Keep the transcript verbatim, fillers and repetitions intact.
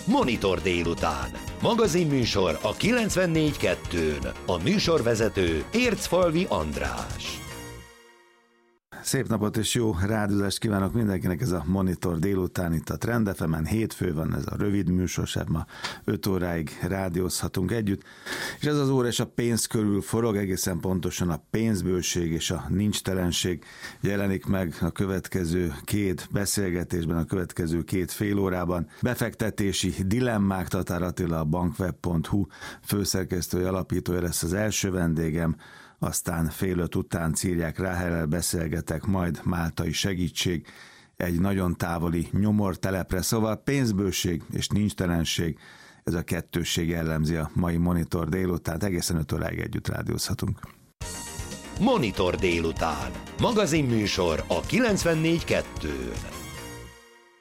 Monitor délután. Magazinműsor a kilencvennégy kettőn. A műsorvezető Ércfalvi András. Szép napot és jó rádiózást kívánok mindenkinek, ez a Monitor délután itt a Trend ef emen, hétfő van, ez a rövid műsor, ma öt óráig rádiózhatunk együtt, és ez az óra és a pénz körül forog, egészen pontosan a pénzbőség és a nincstelenség jelenik meg a következő két beszélgetésben, a következő két fél órában. Befektetési dilemmák, Tatár Attila, a bankweb pont hu főszerkesztője, alapítója lesz az első vendégem, aztán fél öt után Círják Ráhellel beszélgetek, majd máltai segítség egy nagyon távoli nyomortelepre, szóval pénzbőség és nincstelenség, ez a kettősség jellemzi a mai Monitor délután, egészen öt óráig együtt rádiózhatunk. Monitor délután. Magazinműsor a kilencvennégy kettőn.